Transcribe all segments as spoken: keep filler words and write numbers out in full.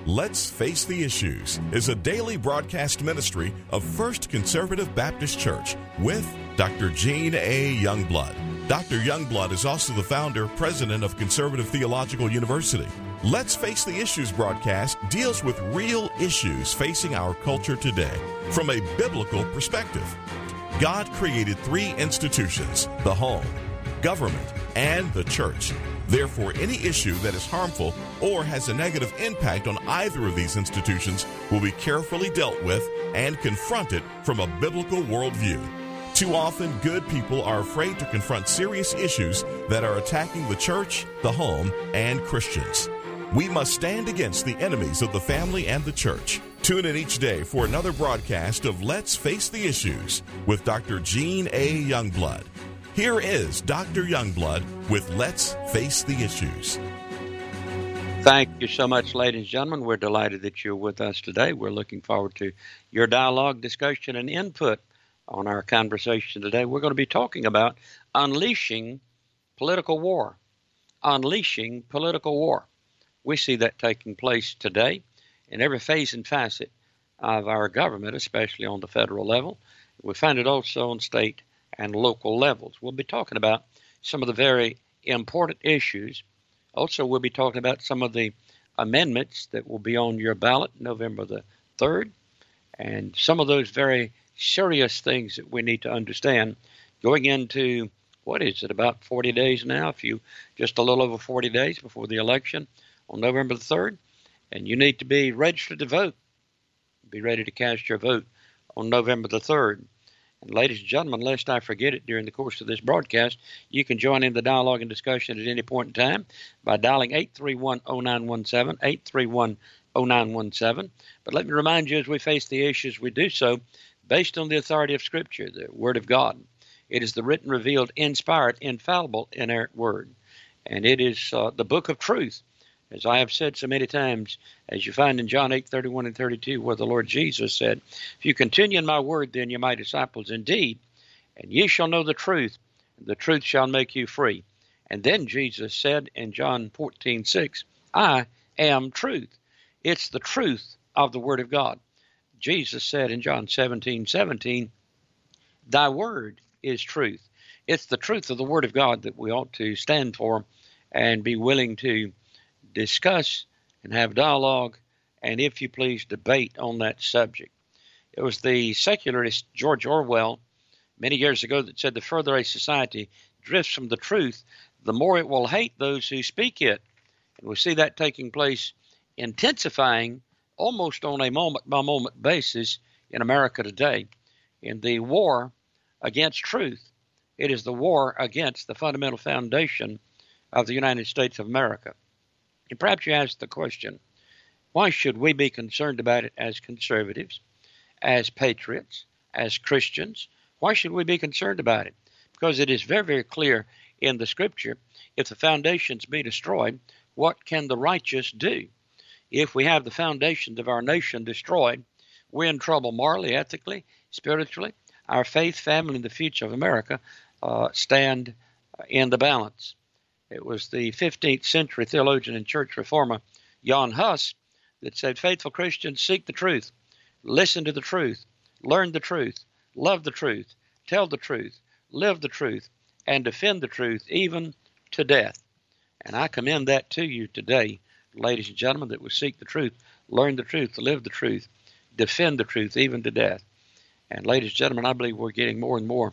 Let's Face the Issues is a daily broadcast ministry of First Conservative Baptist Church with Doctor Gene A. Youngblood. Doctor Youngblood is also the founder, president of Conservative Theological University. Let's Face the Issues broadcast deals with real issues facing our culture today from a biblical perspective. God created three institutions: the home, government, and the church. Therefore, any issue that is harmful or has a negative impact on either of these institutions will be carefully dealt with and confronted from a biblical worldview. Too often, good people are afraid to confront serious issues that are attacking the church, the home, and Christians. We must stand against the enemies of the family and the church. Tune in each day for another broadcast of Let's Face the Issues with Doctor Gene A. Youngblood. Here is Doctor Youngblood with Let's Face the Issues. Thank you so much, ladies and gentlemen. We're delighted that you're with us today. We're looking forward to your dialogue, discussion, and input on our conversation today. We're going to be talking about unleashing political war. Unleashing political war. We see that taking place today in every phase and facet of our government, especially on the federal level. We find it also on state and local levels. We'll be talking about some of the very important issues. Also, we'll be talking about some of the amendments that will be on your ballot November the third, and some of those very serious things that we need to understand going into, what is it, about forty days now, if you just a little over forty days before the election on November the third, and you need to be registered to vote. Be ready to cast your vote on November the third. And ladies and gentlemen, lest I forget it during the course of this broadcast, you can join in the dialogue and discussion at any point in time by dialing eight three one, oh nine one seven, eight three one, oh nine one seven. But let me remind you, as we face the issues, we do so based on the authority of Scripture, the Word of God. It is the written, revealed, inspired, infallible, inerrant Word. And it is uh, the book of truth. As I have said so many times, as you find in John eight, thirty-one and thirty-two, where the Lord Jesus said, "If you continue in my word, then you're my disciples indeed, and ye shall know the truth, and the truth shall make you free." And then Jesus said in John fourteen six, "I am truth." It's the truth of the Word of God. Jesus said in John seventeen seventeen, "Thy word is truth." It's the truth of the Word of God that we ought to stand for and be willing to discuss and have dialogue, and if you please, debate on that subject. It was the secularist George Orwell many years ago that said the further a society drifts from the truth, the more it will hate those who speak it. And we see that taking place, intensifying almost on a moment-by-moment basis in America today. In the war against truth, it is the war against the fundamental foundation of the United States of America. And perhaps you ask the question, why should we be concerned about it as conservatives, as patriots, as Christians? Why should we be concerned about it? Because it is very, very clear in the Scripture, if the foundations be destroyed, what can the righteous do? If we have the foundations of our nation destroyed, we're in trouble morally, ethically, spiritually. Our faith, family, and the future of America uh, stand in the balance. It was the fifteenth century theologian and church reformer Jan Hus that said, "Faithful Christians, seek the truth, listen to the truth, learn the truth, love the truth, tell the truth, live the truth, and defend the truth even to death." And I commend that to you today, ladies and gentlemen, that we seek the truth, learn the truth, live the truth, defend the truth even to death. And ladies and gentlemen, I believe we're getting more and more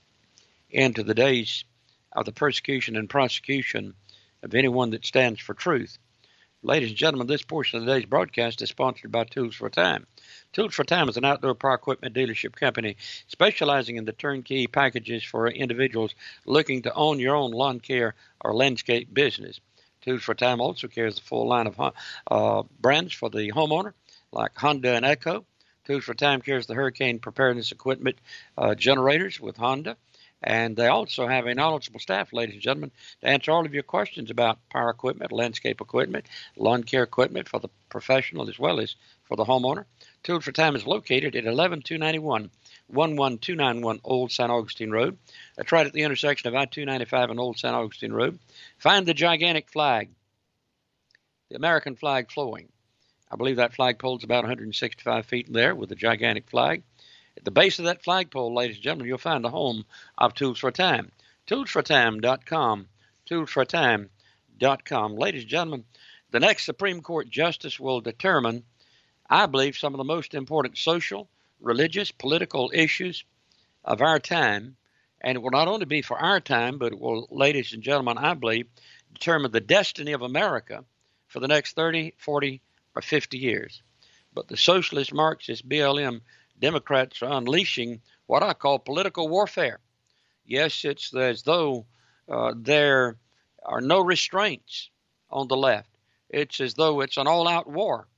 into the days of the persecution and prosecution of anyone that stands for truth. Ladies and gentlemen, this portion of today's broadcast is sponsored by Tools for Time. Tools for Time is an outdoor power equipment dealership company specializing in the turnkey packages for individuals looking to own your own lawn care or landscape business. Tools for Time also carries the full line of uh, brands for the homeowner, like Honda and Echo. Tools for Time carries the hurricane preparedness equipment uh, generators with Honda. And they also have a knowledgeable staff, ladies and gentlemen, to answer all of your questions about power equipment, landscape equipment, lawn care equipment for the professional as well as for the homeowner. Tools for Time is located at eleven two ninety-one, eleven two ninety-one Old Saint Augustine Road. That's right at the intersection of I two ninety-five and Old Saint Augustine Road. Find the gigantic flag, the American flag flowing I believe that flagpole is about one hundred sixty-five feet in there with a gigantic flag. At the base of that flagpole, ladies and gentlemen, you'll find the home of Tools for a Time. tools for time dot com. tools for time dot com. Ladies and gentlemen, the next Supreme Court justice will determine, I believe, some of the most important social, religious, political issues of our time. And it will not only be for our time, but it will, ladies and gentlemen, I believe, determine the destiny of America for the next thirty, forty, or fifty years. But the socialist, Marxist, B L M Democrats are unleashing what I call political warfare. Yes, it's as though uh, there are no restraints on the left. It's as though it's an all-out war,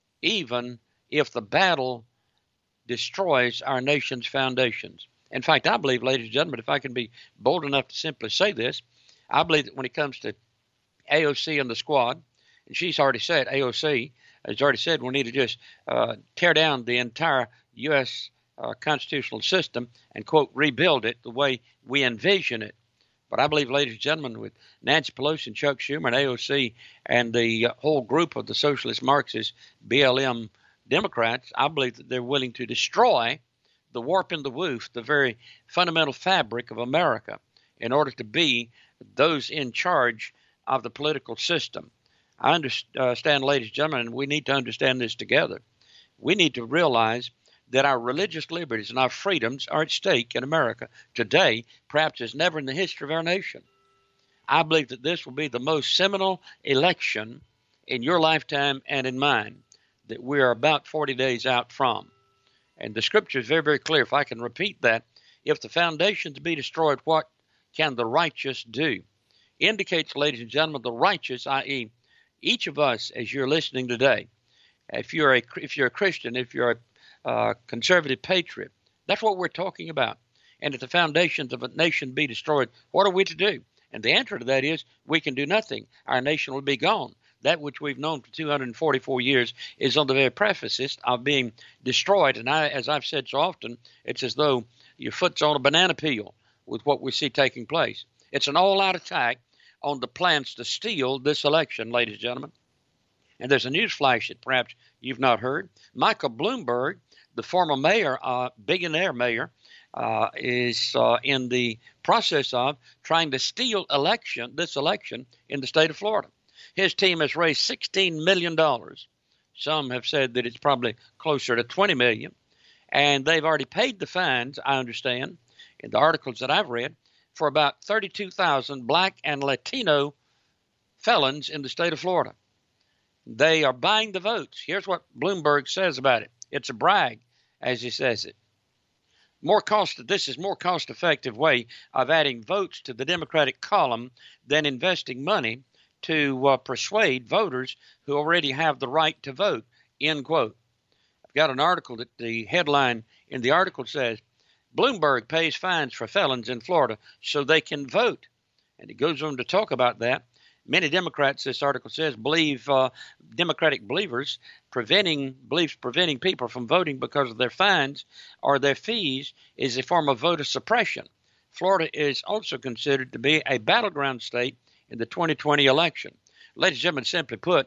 even if the battle destroys our nation's foundations. In fact, I believe, ladies and gentlemen, if I can be bold enough to simply say this, I believe that when it comes to A O C and the squad, and she's already said, A O C has already said, we need to just uh, tear down the entire U S uh, constitutional system and, quote, rebuild it the way we envision it. But I believe, ladies and gentlemen, with Nancy Pelosi and Chuck Schumer and A O C and the uh, whole group of the socialist, Marxist, B L M Democrats, I believe that they're willing to destroy the warp and the woof, the very fundamental fabric of America, in order to be those in charge of the political system. I understand, ladies and gentlemen, and we need to understand this together. We need to realize that our religious liberties and our freedoms are at stake in America today, perhaps as never in the history of our nation. I believe that this will be the most seminal election in your lifetime and in mine that we are about forty days out from. And the scripture is very, very clear. If I can repeat that, if the foundations be destroyed, what can the righteous do? Indicates, ladies and gentlemen, the righteous, that is, each of us, as you're listening today, if you're a if you're a Christian, if you're a uh, conservative patriot, that's what we're talking about. And if the foundations of a nation be destroyed, what are we to do? And the answer to that is we can do nothing. Our nation will be gone. That which we've known for two hundred forty-four years is on the very precipice of being destroyed. And I, as I've said so often, it's as though your foot's on a banana peel with what we see taking place. It's an all-out attack on the plans to steal this election, ladies and gentlemen. And there's a news flash that perhaps you've not heard. Michael Bloomberg, the former mayor, uh, billionaire mayor, uh, is uh, in the process of trying to steal election, this election in the state of Florida. His team has raised sixteen million dollars. Some have said that it's probably closer to twenty million dollars. And they've already paid the fines, I understand, in the articles that I've read, for about thirty-two thousand black and Latino felons in the state of Florida. They are buying the votes. Here's what Bloomberg says about it. It's a brag, as he says it. More cost. This is more cost-effective way of adding votes to the Democratic column than investing money to uh, persuade voters who already have the right to vote, end quote. I've got an article that the headline in the article says, Bloomberg pays fines for felons in Florida so they can vote. And it goes on to talk about that. Many Democrats, this article says, believe uh, Democratic believers preventing believes preventing people from voting because of their fines or their fees is a form of voter suppression. Florida is also considered to be a battleground state in the twenty twenty election. Ladies and gentlemen, simply put,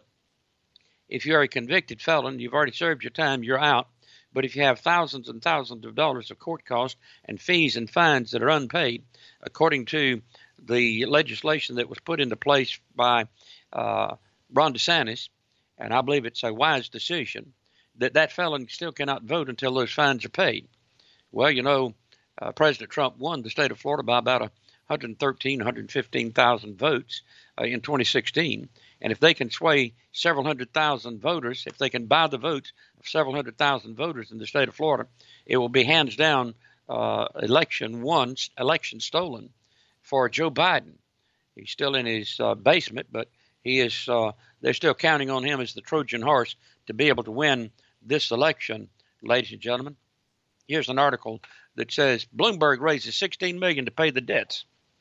if you're a convicted felon, you've already served your time, you're out. But if you have thousands and thousands of dollars of court costs and fees and fines that are unpaid, according to the legislation that was put into place by uh, Ron DeSantis, and I believe it's a wise decision, that that felon still cannot vote until those fines are paid. Well, you know, uh, President Trump won the state of Florida by about one hundred thirteen, one hundred fifteen thousand votes uh, in twenty sixteen. And if they can sway several hundred thousand voters, if they can buy the votes of several hundred thousand voters in the state of Florida, it will be hands down uh, election won, election stolen for Joe Biden. He's still in his uh, basement, but he is. Uh, they're still counting on him as the Trojan horse to be able to win this election, ladies and gentlemen. Here's an article that says Bloomberg raises sixteen million dollars to pay the debts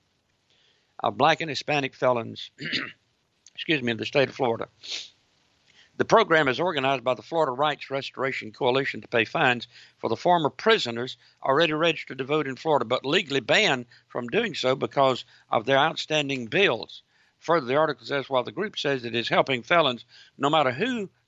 of black and Hispanic felons, excuse me, in the state of Florida. The program is organized by the Florida Rights Restoration Coalition to pay fines for the former prisoners already registered to vote in Florida, but legally banned from doing so because of their outstanding bills. Further, the article says, while the group says it is helping felons, no matter who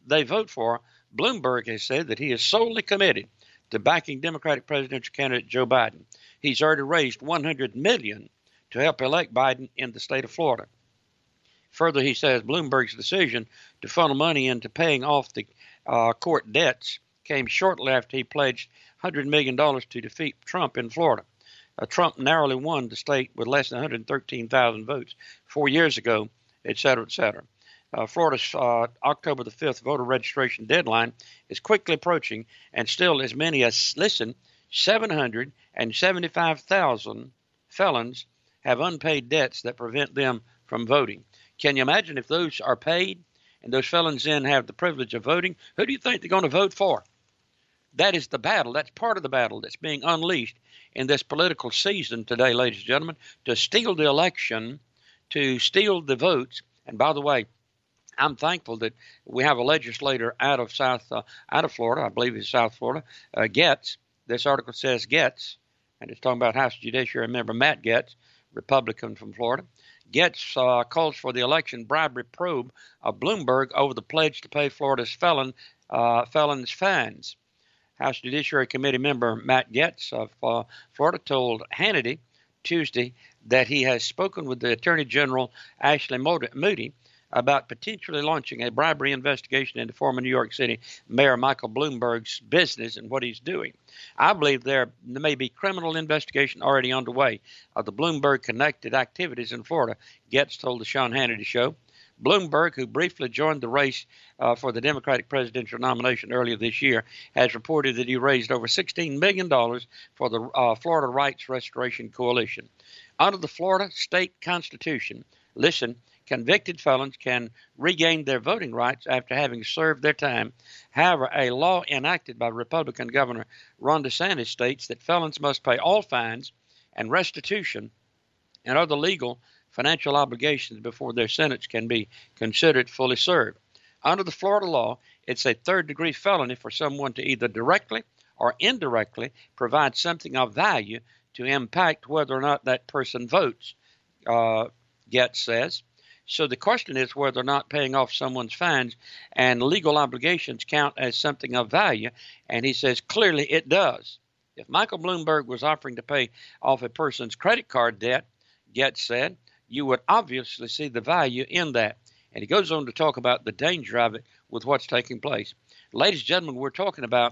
they vote for, Bloomberg has said that he is solely committed to backing Democratic presidential candidate Joe Biden. He's already raised one hundred million dollars to help elect Biden in the state of Florida. Further, he says Bloomberg's decision to funnel money into paying off the uh, court debts came shortly after he pledged one hundred million dollars to defeat Trump in Florida. Uh, Trump narrowly won the state with less than one hundred thirteen thousand votes four years ago, et cetera, et cetera. Uh, Florida's uh, October the fifth voter registration deadline is quickly approaching, and still as many as, listen, seven hundred seventy-five thousand felons have unpaid debts that prevent them from voting. Can you imagine if those are paid and those felons then have the privilege of voting? Who do you think they're going to vote for? That is the battle. That's part of the battle that's being unleashed in this political season today, ladies and gentlemen, to steal the election, to steal the votes. And by the way, I'm thankful that we have a legislator out of South, uh, out of Florida, I believe it's South Florida, uh, Gaetz. This article says Gaetz, and it's talking about House Judiciary member Matt Gaetz, Republican from Florida. Gaetz uh, calls for the election bribery probe of Bloomberg over the pledge to pay Florida's felon uh, felons fines. House Judiciary Committee member Matt Gaetz of uh, Florida told Hannity Tuesday that he has spoken with the Attorney General Ashley Moody about potentially launching a bribery investigation into former New York City Mayor Michael Bloomberg's business and what he's doing. I believe there may be criminal investigation already underway of the Bloomberg-connected activities in Florida, Gaetz told the Sean Hannity Show. Bloomberg, who briefly joined the race uh, for the Democratic presidential nomination earlier this year, has reported that he raised over sixteen million dollars for the uh, Florida Rights Restoration Coalition. Under the Florida state constitution, listen, convicted felons can regain their voting rights after having served their time. However, a law enacted by Republican Governor Ron DeSantis states that felons must pay all fines and restitution and other legal financial obligations before their sentence can be considered fully served. Under the Florida law, it's a third-degree felony for someone to either directly or indirectly provide something of value to impact whether or not that person votes, uh, Gaetz says. So the question is whether or not paying off someone's fines and legal obligations count as something of value, and he says clearly it does. If Michael Bloomberg was offering to pay off a person's credit card debt, Gaetz said, you would obviously see the value in that. And he goes on to talk about the danger of it with what's taking place. Ladies and gentlemen, we're talking about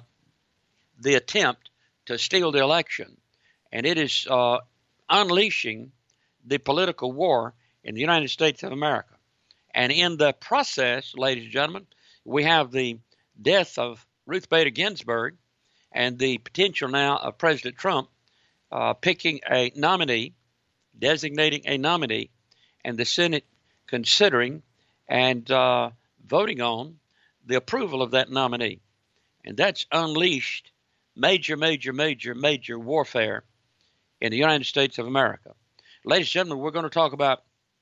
the attempt to steal the election, and it is uh, unleashing the political war in the United States of America. And in the process, ladies and gentlemen, we have the death of Ruth Bader Ginsburg and the potential now of President Trump uh, picking a nominee, designating a nominee, and the Senate considering and uh, voting on the approval of that nominee. And that's unleashed major, major, major, major warfare in the United States of America. Ladies and gentlemen, we're going to talk about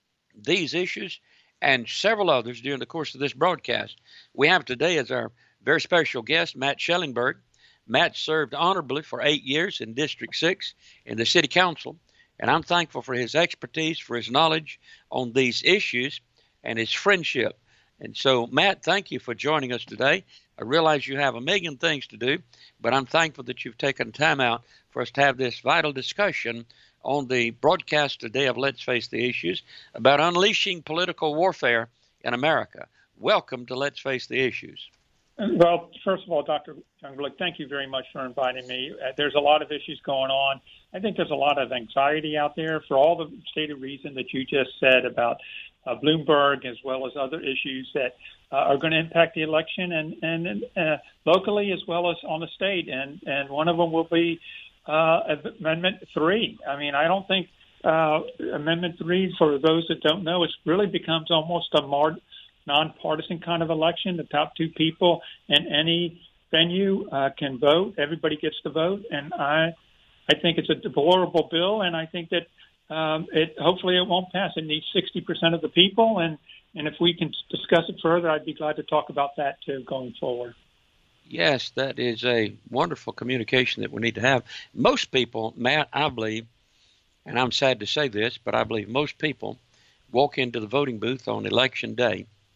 these issues and several others during the course of this broadcast. We have today as our very special guest, Matt Schellingberg. Matt served honorably for eight years in District six in the City Council, and I'm thankful for his expertise, for his knowledge on these issues, and his friendship. And so, Matt, thank you for joining us today. I realize you have a million things to do, but I'm thankful that you've taken time out for us to have this vital discussion on the broadcast today of Let's Face the Issues about unleashing political warfare in America. Welcome to Let's Face the Issues. Well, first of all, Doctor Youngblood, thank you very much for inviting me. Uh, there's a lot of issues going on. I think there's a lot of anxiety out there for all the stated reason that you just said about uh, Bloomberg, as well as other issues that uh, are going to impact the election and, and uh, locally as well as on the state. And, and one of them will be uh, Amendment three. I mean, I don't think uh, Amendment three, for those that don't know, it really becomes almost a more nonpartisan kind of election. The top two people in any venue uh, can vote. Everybody gets to vote. And I I think it's a deplorable bill, and I think that um, it hopefully it won't pass. It needs sixty percent of the people, and, and if we can discuss it further, I'd be glad to talk about that too going forward. Yes, that is a wonderful communication that we need to have. Most people, Matt, I believe, and I'm sad to say this, but I believe most people walk into the voting booth on election day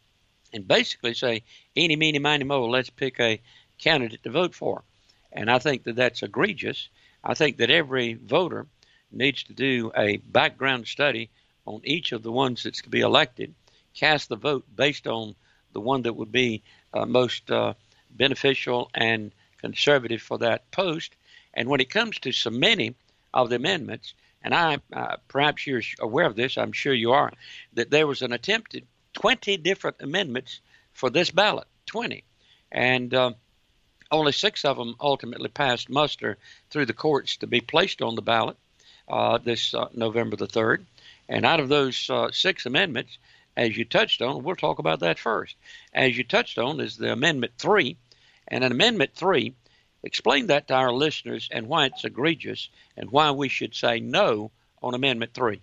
and basically say, eeny, meeny, miny, moe, let's pick a candidate to vote for. And I think that that's egregious. I think that every voter needs to do a background study on each of the ones that's to be elected, cast the vote based on the one that would be uh, most uh, beneficial and conservative for that post. And when it comes to so many of the amendments, and I uh, perhaps you're aware of this, I'm sure you are, that there was an attempted twenty different amendments for this ballot, twenty. And uh, only six of them ultimately passed muster through the courts to be placed on the ballot uh, this uh, November the third. And out of those uh, six amendments, as you touched on, we'll talk about that first. As you touched on is the Amendment three. And an Amendment three, explain that to our listeners and why it's egregious and why we should say no on Amendment three.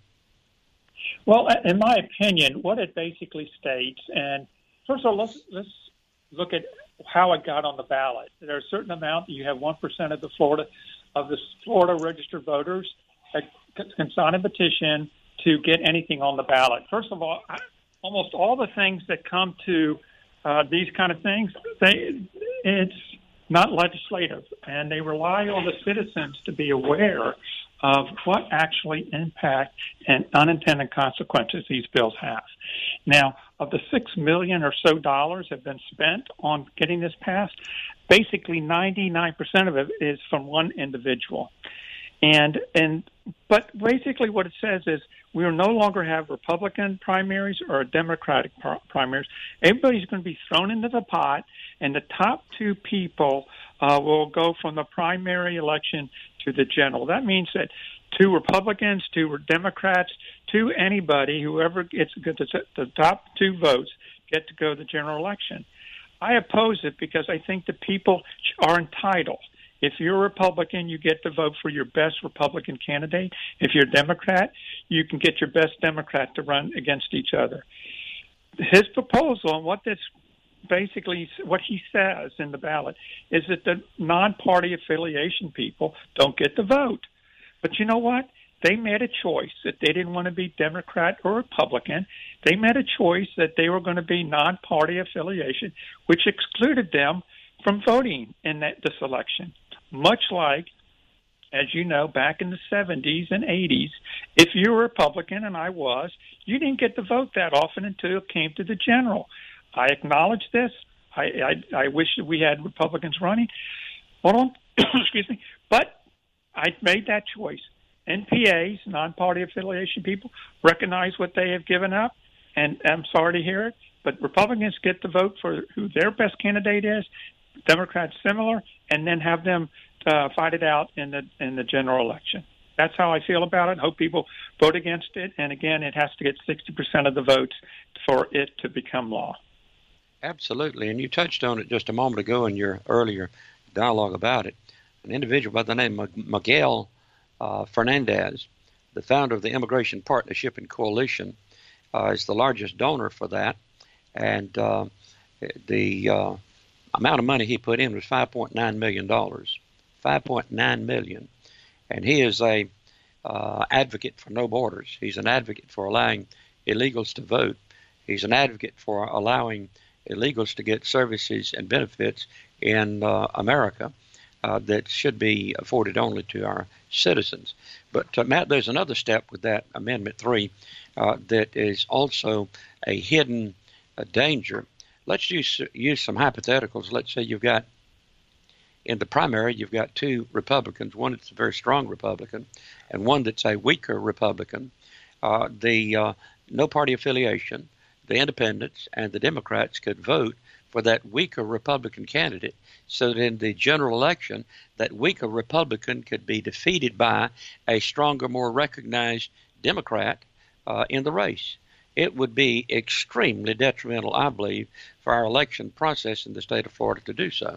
Well, in my opinion, what it basically states, and first of all, let's, let's look at how it got on the ballot. There's a certain amount, you have one percent of the Florida of the Florida registered voters that can sign a petition to get anything on the ballot. First of all, I, almost all the things that come to uh, these kind of things, they it's not legislative, and they rely on the citizens to be aware of what actually impact and unintended consequences these bills have. Now, of the six million dollars or so dollars have been spent on getting this passed, basically ninety-nine percent of it is from one individual. And and but basically what it says is we will no longer have Republican primaries or Democratic primaries. Everybody's going to be thrown into the pot, and the top two people uh, will go from the primary election to the general. That means that two Republicans, two Democrats, two anybody, whoever gets the top two votes, get to go to the general election. I oppose it because I think the people are entitled. If you're a Republican, you get to vote for your best Republican candidate. If you're a Democrat, you can get your best Democrat to run against each other. His proposal, and what that's basically what he says in the ballot, is that the non-party affiliation people don't get the vote. But you know what? They made a choice that they didn't want to be Democrat or Republican. They made a choice that they were going to be non-party affiliation, which excluded them from voting in that, this election. Much like, as you know, back in the seventies and eighties, if you were a Republican, and I was, you didn't get to vote that often until it came to the general. I acknowledge this. I, I, I wish that we had Republicans running. Hold on. Excuse me. But I made that choice. N P As, non-party affiliation people, recognize what they have given up, and I'm sorry to hear it, but Republicans get to vote for who their best candidate is, Democrats similar, and then have them uh, fight it out in the in the general election. That's how I feel about it. Hope people vote against it. And again, it has to get sixty percent of the votes for it to become law. Absolutely. And you touched on it just a moment ago in your earlier dialogue about it. An individual by the name of Miguel uh, Fernandez, the founder of the Immigration Partnership and Coalition, uh, is the largest donor for that. And uh, the uh, amount of money he put in was five point nine million dollars. five point nine million dollars. And he is a uh, advocate for no borders. He's an advocate for allowing illegals to vote. He's an advocate for allowing illegals to get services and benefits in uh, America uh, that should be afforded only to our citizens. But, uh, Matt, there's another step with that Amendment three uh, that is also a hidden uh, danger. Let's use, use some hypotheticals. Let's say you've got, in the primary, you've got two Republicans, one that's a very strong Republican and one that's a weaker Republican. Uh, the uh, no party affiliation, the independents, and the Democrats could vote for that weaker Republican candidate so that in the general election, that weaker Republican could be defeated by a stronger, more recognized Democrat uh, in the race. It would be extremely detrimental, I believe, for our election process in the state of Florida to do so.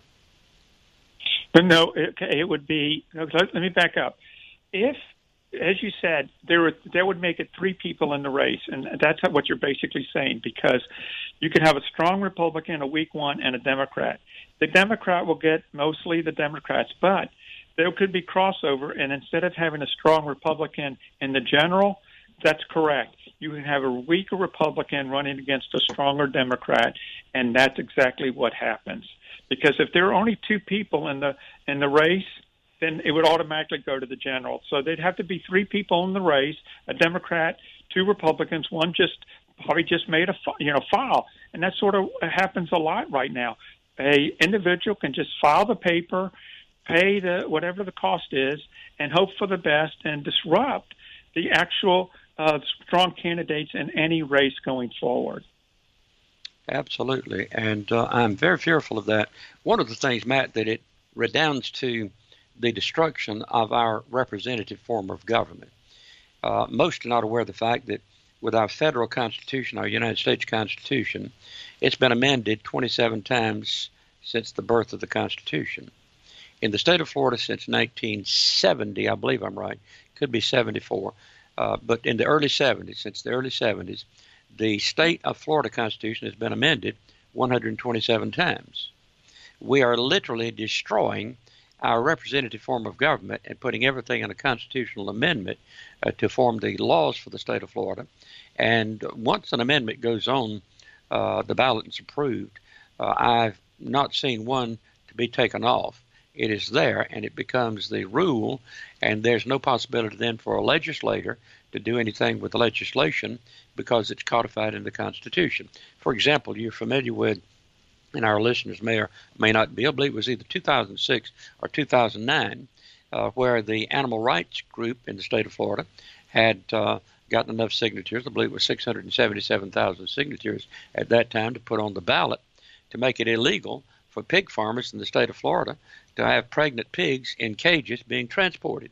But no, it, it would be, let me back up. If, as you said, there were, that would make it three people in the race, and that's what you're basically saying, because you could have a strong Republican, a weak one, and a Democrat. The Democrat will get mostly the Democrats, but there could be crossover, and instead of having a strong Republican in the general, that's correct. you can have a weaker Republican running against a stronger Democrat, and that's exactly what happens. Because if there are only two people in the in the race, then it would automatically go to the general. So there'd have to be three people in the race: a Democrat, two Republicans, one just probably just made a you know file, and that sort of happens a lot right now. A individual can just file the paper, pay the whatever the cost is, and hope for the best and disrupt the actual uh, strong candidates in any race going forward. Absolutely, and uh, I'm very fearful of that. One of the things, Matt, that it redounds to the destruction of our representative form of government. Uh, most are not aware of the fact that with our federal Constitution, our United States Constitution, it's been amended twenty-seven times since the birth of the Constitution. In the state of Florida since nineteen seventy, I believe I'm right, could be seventy-four, uh, but in the early seventies, since the early seventies, the state of Florida Constitution has been amended one hundred twenty-seven times. We are literally destroying our representative form of government and putting everything in a constitutional amendment uh, to form the laws for the state of Florida. And once an amendment goes on uh, the ballot and is approved, uh, I've not seen one to be taken off. It is there, and it becomes the rule, and there's no possibility then for a legislator to do anything with the legislation because it's codified in the Constitution. For example, you're familiar with, and our listeners may or may not be, I believe it was either two thousand six or two thousand nine, uh, where the animal rights group in the state of Florida had uh, gotten enough signatures, I believe it was six hundred seventy-seven thousand signatures at that time, to put on the ballot to make it illegal for pig farmers in the state of Florida to have pregnant pigs in cages being transported.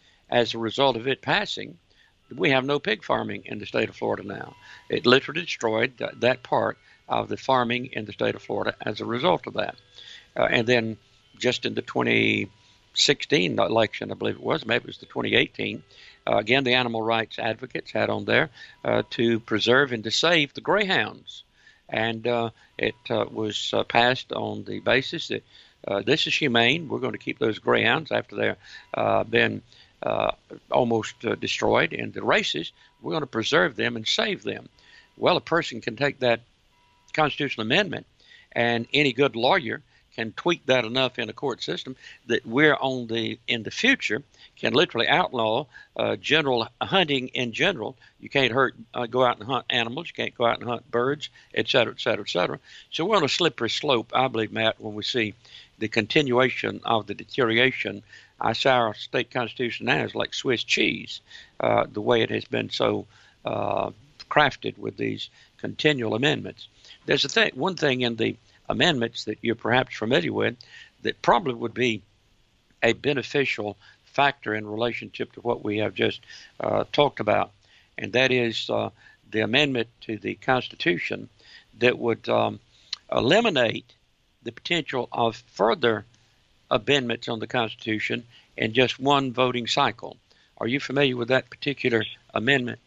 As a result of it passing, we have no pig farming in the state of Florida now. It literally destroyed th- that part of the farming in the state of Florida as a result of that. Uh, and then just in the twenty sixteen election, I believe it was, maybe it was the twenty eighteen, uh, again, the animal rights advocates had on there uh, to preserve and to save the greyhounds. And uh, it uh, was uh, passed on the basis that uh, this is humane. We're going to keep those greyhounds after they've uh, been uh, almost uh, destroyed in the races. We're going to preserve them and save them. Well, a person can take that constitutional amendment, and any good lawyer can tweak that enough in a court system that we're on the in the future can literally outlaw uh, general hunting in general. You can't hurt, uh, go out and hunt animals. You can't go out and hunt birds, et cetera, et cetera, et cetera. So we're on a slippery slope, I believe, Matt, when we see the continuation of the deterioration. I say our state constitution now is like Swiss cheese, uh, the way it has been so uh, crafted with these continual amendments. There's a thing, one thing in the amendments that you're perhaps familiar with that probably would be a beneficial factor in relationship to what we have just uh, talked about, and that is uh, the amendment to the Constitution that would um, eliminate the potential of further amendments on the Constitution in just one voting cycle. Are you familiar with that particular amendment?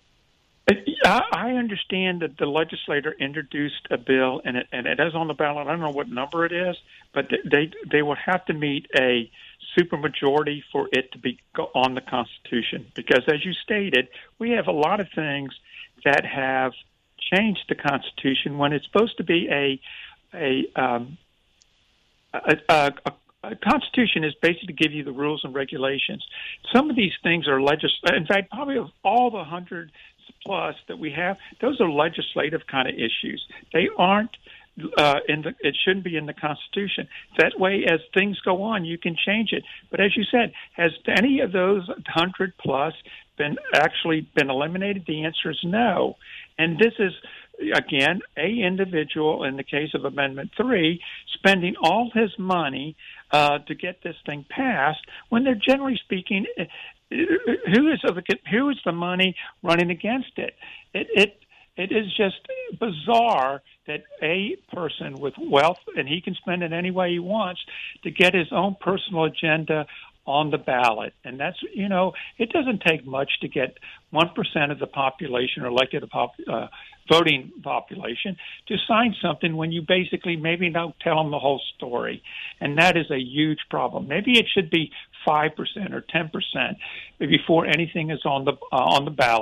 I understand that the legislator introduced a bill, and it, and it is on the ballot. I don't know what number it is, but they they will have to meet a supermajority for it to be on the Constitution. Because, as you stated, we have a lot of things that have changed the Constitution when it's supposed to be a a um, a, a, a A Constitution is basically to give you the rules and regulations. Some of these things are legislative. In fact, probably of all the hundred plus that we have, those are legislative kind of issues. They aren't uh, in the. It shouldn't be in the Constitution. That way, as things go on, you can change it. But as you said, has any of those hundred plus been actually been eliminated? The answer is no. And this is, again, a individual, in the case of Amendment three, spending all his money uh, to get this thing passed, when they're generally speaking, who is the, who is the money running against it? It it it is just bizarre that a person with wealth, and he can spend it any way he wants, to get his own personal agenda on the ballot. And that's, you know, it doesn't take much to get one percent of the population or elected pop, uh, voting population to sign something when you basically maybe don't tell them the whole story. And that is a huge problem. Maybe it should be five percent or ten percent before anything is on the uh, on the ballot,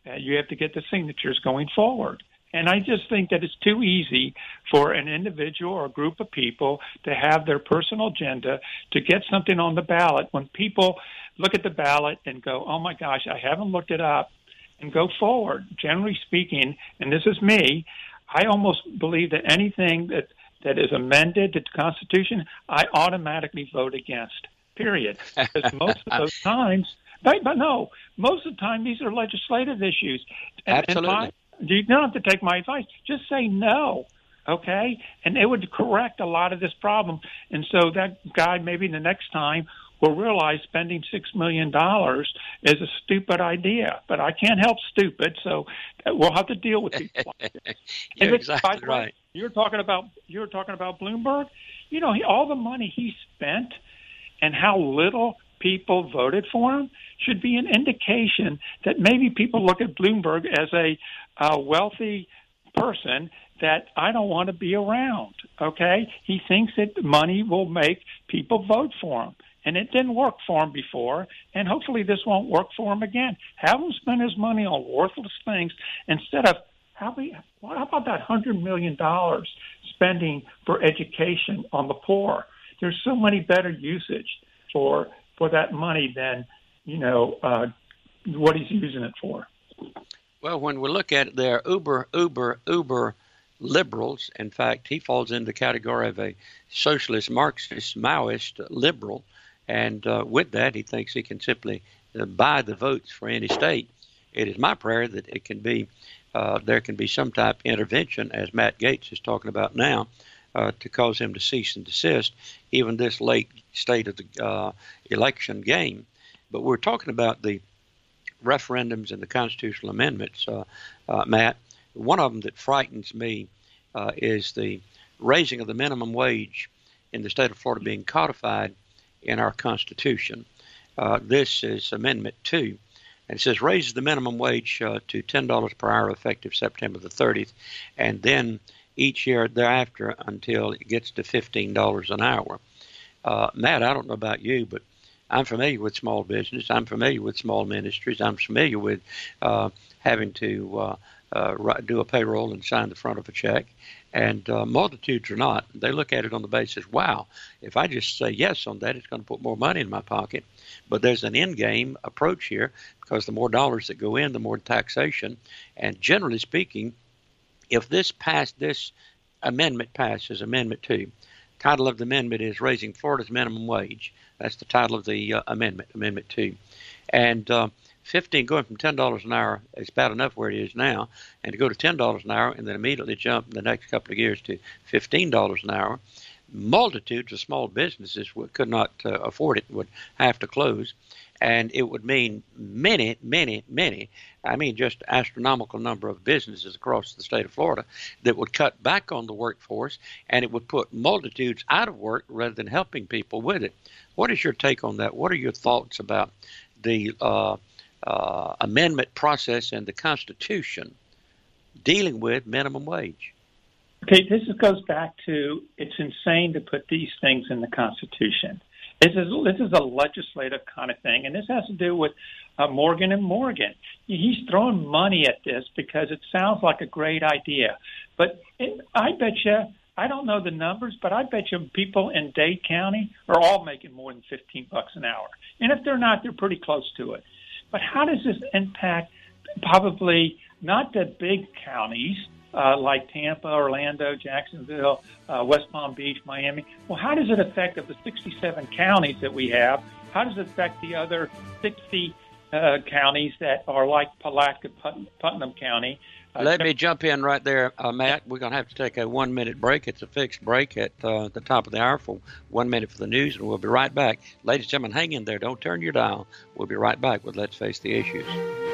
Uh, you have to get the signatures going forward. And I just think that it's too easy for an individual or a group of people to have their personal agenda to get something on the ballot when people look at the ballot and go, oh, my gosh, I haven't looked it up, and go forward. Generally speaking, and this is me, I almost believe that anything that, that is amended to the Constitution, I automatically vote against, period. Because most of those times, but, but no, most of the time these are legislative issues. And, Absolutely. And my, you don't have to take my advice. Just say no, okay? And it would correct a lot of this problem. And so that guy maybe the next time will realize spending six million dollars is a stupid idea. But I can't help stupid, so we'll have to deal with people like this. You're exactly right. You're talking about you're talking about Bloomberg. You know, he, all the money he spent and how little people voted for him should be an indication that maybe people look at Bloomberg as a, a wealthy person that I don't want to be around, okay? He thinks that money will make people vote for him, and it didn't work for him before, and hopefully this won't work for him again. Have him spend his money on worthless things instead of how, we, how about that one hundred million dollars spending for education on the poor? There's so many better usage for for that money than, you know, uh, what he's using it for. Well, when we look at it, they're uber, uber, uber liberals. In fact, he falls into the category of a socialist, Marxist, Maoist liberal. And uh, with that, he thinks he can simply uh, buy the votes for any state. It is my prayer that it can be, uh, there can be some type of intervention, as Matt Gaetz is talking about now, Uh, to cause him to cease and desist, even this late state of the uh, election game. But we're talking about the referendums and the constitutional amendments, uh, uh, Matt. One of them that frightens me uh, is the raising of the minimum wage in the state of Florida being codified in our Constitution. Uh, this is Amendment two. And it says raises the minimum wage uh, to ten dollars per hour effective September the thirtieth, and then each year thereafter until it gets to fifteen dollars an hour. Uh, Matt, I don't know about you, but I'm familiar with small business. I'm familiar with small ministries. I'm familiar with uh, having to uh, uh, do a payroll and sign the front of a check. And uh, multitudes are not. They look at it on the basis, wow, if I just say yes on that, it's going to put more money in my pocket. But there's an end game approach here, because the more dollars that go in, the more taxation. And generally speaking, if this pass, this amendment passes, Amendment two, title of the amendment is Raising Florida's Minimum Wage. That's the title of the uh, amendment, Amendment two. And uh, fifteen, going from ten dollars an hour is bad enough where it is now, and to go to ten dollars an hour and then immediately jump in the next couple of years to fifteen dollars an hour, multitudes of small businesses would, could not uh, afford it, would have to close. And it would mean many, many, many, I mean just astronomical number of businesses across the state of Florida that would cut back on the workforce, and it would put multitudes out of work rather than helping people with it. What is your take on that? What are your thoughts about the uh, uh, amendment process and the Constitution dealing with minimum wage? Okay, this goes back to it's insane to put these things in the Constitution. This is this is a legislative kind of thing, and this has to do with uh, Morgan and Morgan. He's throwing money at this because it sounds like a great idea. But it, I bet you, I don't know the numbers, but I bet you people in Dade County are all making more than fifteen bucks an hour. And if they're not, they're pretty close to it. But how does this impact probably not the big counties, Uh, like Tampa, Orlando, Jacksonville, uh, West Palm Beach, Miami? Well, how does it affect of the sixty-seven counties that we have? How does it affect the other sixty uh, counties that are like Palatka, Put- Putnam County? Uh, Let me jump in right there, uh, Matt. We're going to have to take a one-minute break. It's a fixed break at uh, the top of the hour for one minute for the news, and we'll be right back. Ladies and gentlemen, hang in there. Don't turn your dial. We'll be right back with Let's Face the Issues.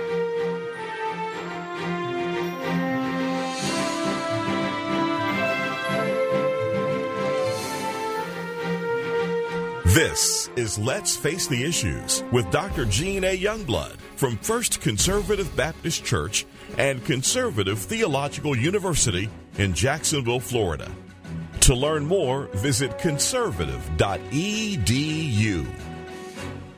This is Let's Face the Issues with Doctor Gene A. Youngblood from First Conservative Baptist Church and Conservative Theological University in Jacksonville, Florida. To learn more, visit conservative dot e d u.